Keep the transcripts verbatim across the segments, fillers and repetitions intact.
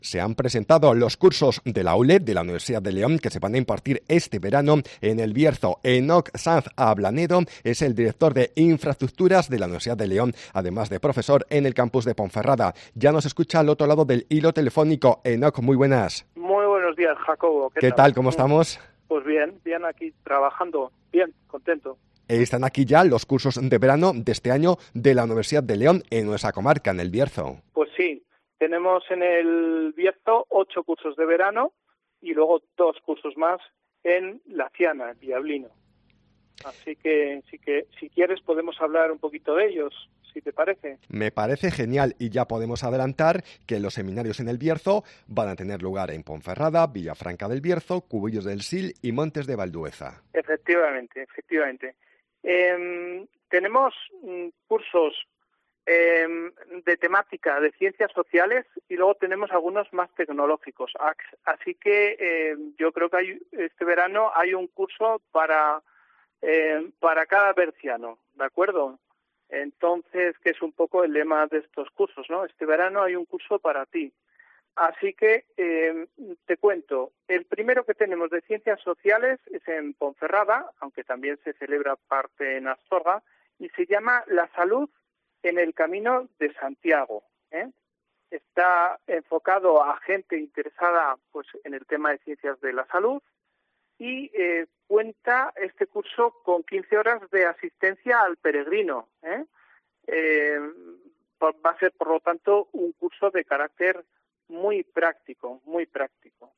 Se han presentado los cursos de la U L E D de la Universidad de León que se van a impartir este verano en El Bierzo. Enoc Sanz Ablanedo es el director de infraestructuras de la Universidad de León, además de profesor en el campus de Ponferrada. Ya nos escucha al otro lado del hilo telefónico. Enoc, muy buenas. Muy buenos días, Jacobo. ¿Qué, ¿Qué tal? tal? ¿Cómo estamos? Pues bien, bien aquí trabajando, bien, contento. Están aquí ya los cursos de verano de este año de la Universidad de León en nuestra comarca, en El Bierzo. Pues sí. Tenemos en el Bierzo ocho cursos de verano y luego dos cursos más en La Ciana, en Villablino. Así que, sí que si quieres podemos hablar un poquito de ellos, si te parece. Me parece genial y ya podemos adelantar que los seminarios en El Bierzo van a tener lugar en Ponferrada, Villafranca del Bierzo, Cubillos del Sil y Montes de Valdueza. Efectivamente, efectivamente. Eh, tenemos mm, cursos Eh, de temática de ciencias sociales y luego tenemos algunos más tecnológicos. Así que eh, yo creo que hay, este verano hay un curso para eh, para cada berciano, ¿de acuerdo? Entonces, que es un poco el lema de estos cursos, ¿no? Este verano hay un curso para ti. Así que eh, te cuento, el primero que tenemos de ciencias sociales es en Ponferrada, aunque también se celebra parte en Astorga, y se llama La Salud en el Camino de Santiago. ¿eh? Está enfocado a gente interesada pues en el tema de ciencias de la salud y eh, cuenta este curso con quince horas de asistencia al peregrino. ¿eh? Eh, va a ser, por lo tanto, un curso de carácter muy práctico, muy práctico.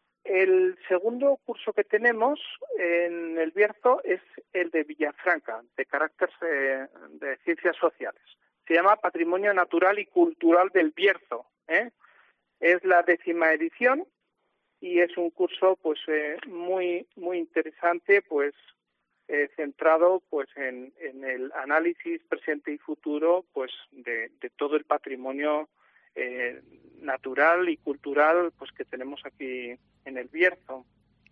El segundo curso que tenemos en El Bierzo es el de Villafranca, de carácter eh, de ciencias sociales. Se llama Patrimonio Natural y Cultural del Bierzo. ¿eh? Es la décima edición y es un curso pues eh, muy muy interesante, pues eh, centrado pues en, en el análisis presente y futuro pues de, de todo el patrimonio eh, natural y cultural pues que tenemos aquí en El Bierzo.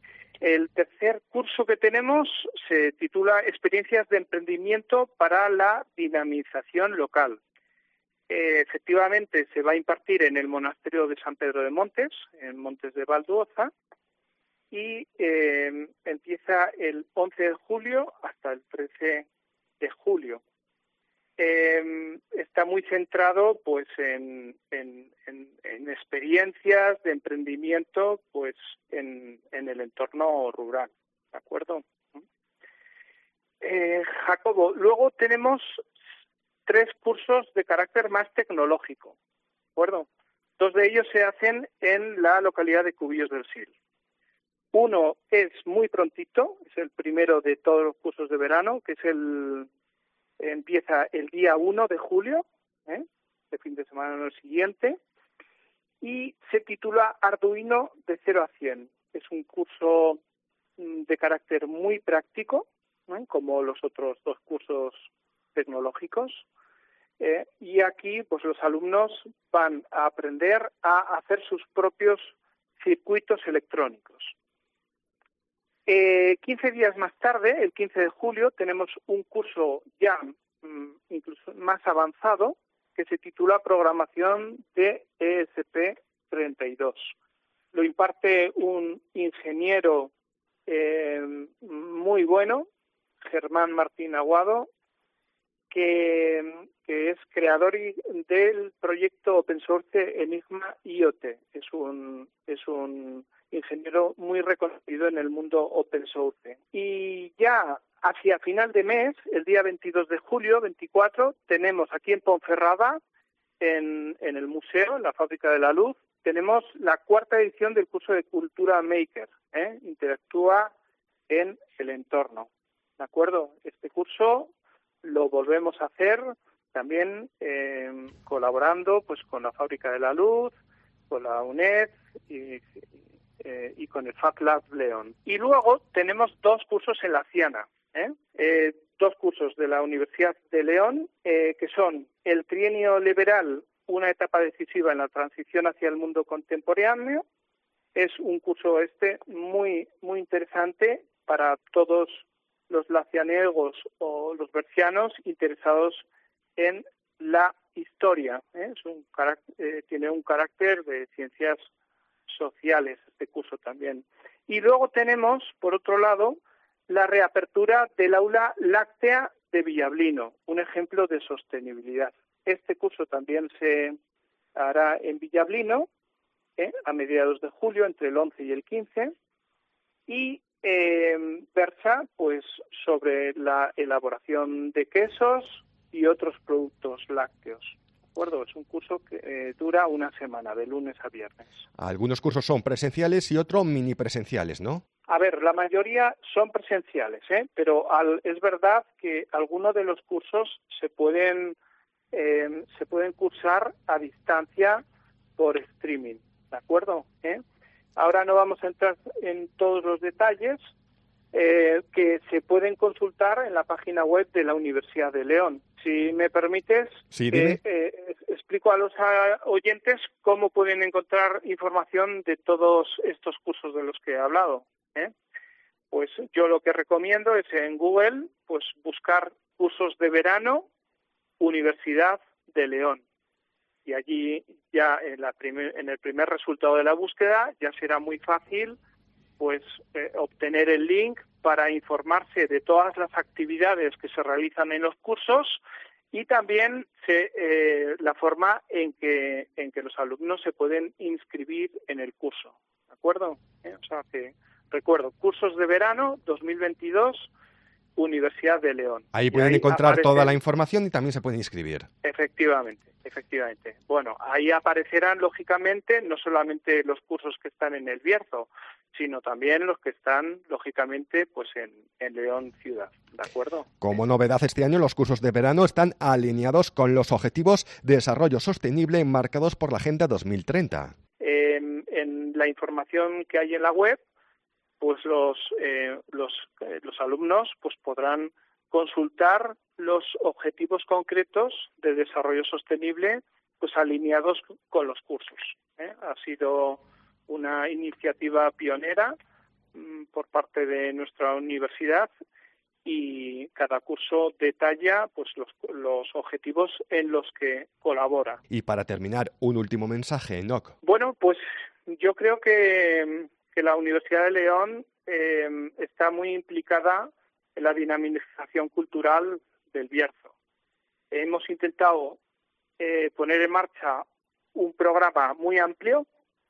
El tercer curso que tenemos se titula Experiencias de emprendimiento para la dinamización local. Eh, efectivamente se va a impartir en el monasterio de San Pedro de Montes, en Montes de Valduoza, y eh, empieza el once de julio hasta el trece de julio. Eh, está muy centrado pues en, en, en, en experiencias de emprendimiento pues en, en el entorno rural, ¿de acuerdo? Eh, Jacobo, luego tenemos tres cursos de carácter más tecnológico, ¿de acuerdo? Dos de ellos se hacen en la localidad de Cubillos del Sil. Uno es muy prontito, es el primero de todos los cursos de verano, que es el empieza el día uno de julio, ¿eh? de fin de semana siguiente, y se titula Arduino de cero a cien. Es un curso de carácter muy práctico, ¿eh? como los otros dos cursos tecnológicos, eh, y aquí pues los alumnos van a aprender a hacer sus propios circuitos electrónicos. Eh, quince días más tarde, el quince de julio, tenemos un curso ya mm, incluso más avanzado que se titula Programación de E S P treinta y dos. Lo imparte un ingeniero eh, muy bueno, Germán Martín Aguado, que, que es creador del proyecto open source Enigma I O T. Es un, es un ingeniero muy reconocido en el mundo open source. Y ya hacia final de mes, el día veintidós de julio, veinticuatro, tenemos aquí en Ponferrada, en, en el museo, en la Fábrica de la Luz, tenemos la cuarta edición del curso de Cultura Maker, ¿eh? Interactúa en el entorno. ¿De acuerdo? Este curso lo volvemos a hacer también eh, colaborando pues con la Fábrica de la Luz, con la U N E D y, eh, y con el FabLab León. Y luego tenemos dos cursos en La Ciana, ¿eh? Eh, dos cursos de la Universidad de León, eh, que son el Trienio Liberal, una etapa decisiva en la transición hacia el mundo contemporáneo. Es un curso este muy, muy interesante para todos los lacianegos o los bercianos interesados en la historia, ¿eh? Es un carácter, eh, tiene un carácter de ciencias sociales este curso también. Y luego tenemos, por otro lado, la reapertura del aula láctea de Villablino, un ejemplo de sostenibilidad. Este curso también se hará en Villablino, ¿eh? a mediados de julio, entre el once y el quince, y eh, versa pues sobre la elaboración de quesos y otros productos lácteos. ¿De acuerdo? Es un curso que eh, dura una semana, de lunes a viernes. Algunos cursos son presenciales y otros mini presenciales, ¿no? A ver, la mayoría son presenciales, ¿eh? Pero al, es verdad que algunos de los cursos se pueden eh, se pueden cursar a distancia por streaming, ¿de acuerdo? ¿Eh? Ahora no vamos a entrar en todos los detalles eh, que se pueden consultar en la página web de la Universidad de León. Si me permites, sí, eh, eh, explico a los a, oyentes cómo pueden encontrar información de todos estos cursos de los que he hablado. ¿eh? Pues yo lo que recomiendo es en Google pues buscar cursos de verano Universidad de León. Y allí ya en, la primer, en el primer resultado de la búsqueda ya será muy fácil pues eh, obtener el link para informarse de todas las actividades que se realizan en los cursos y también se, eh, la forma en que en que los alumnos se pueden inscribir en el curso, ¿de acuerdo? ¿Eh? O sea que recuerdo, cursos de verano dos mil veintidós, Universidad de León. Ahí pueden ahí encontrar aparecen... toda la información y también se pueden inscribir. Efectivamente, efectivamente. Bueno, ahí aparecerán, lógicamente, no solamente los cursos que están en El Bierzo, sino también los que están, lógicamente, pues en, en León Ciudad, ¿de acuerdo? Como novedad este año, los cursos de verano están alineados con los Objetivos de Desarrollo Sostenible marcados por la Agenda dos mil treinta. Eh, en la información que hay en la web, pues los eh, los eh, los alumnos pues podrán consultar los objetivos concretos de desarrollo sostenible pues alineados con los cursos. ¿eh? Ha sido una iniciativa pionera mmm, por parte de nuestra universidad y cada curso detalla pues los, los objetivos en los que colabora. Y para terminar, un último mensaje, Enoc. Bueno, pues yo creo que que la Universidad de León eh, está muy implicada en la dinamización cultural del Bierzo. Hemos intentado eh, poner en marcha un programa muy amplio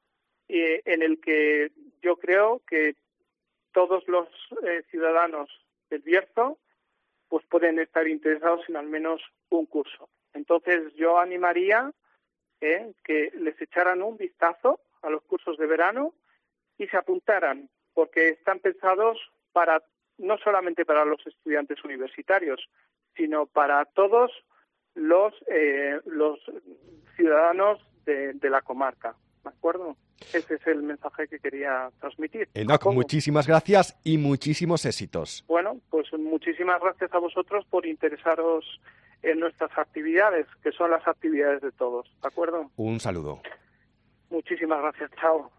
eh, en el que yo creo que todos los eh, ciudadanos del Bierzo pues pueden estar interesados en al menos un curso. Entonces yo animaría eh, que les echaran un vistazo a los cursos de verano y se apuntaran, porque están pensados para no solamente para los estudiantes universitarios, sino para todos los eh, los ciudadanos de, de la comarca, ¿de acuerdo? Ese es el mensaje que quería transmitir. Enoc, muchísimas gracias y muchísimos éxitos. Bueno, pues muchísimas gracias a vosotros por interesaros en nuestras actividades, que son las actividades de todos, ¿de acuerdo? Un saludo. Muchísimas gracias, chao.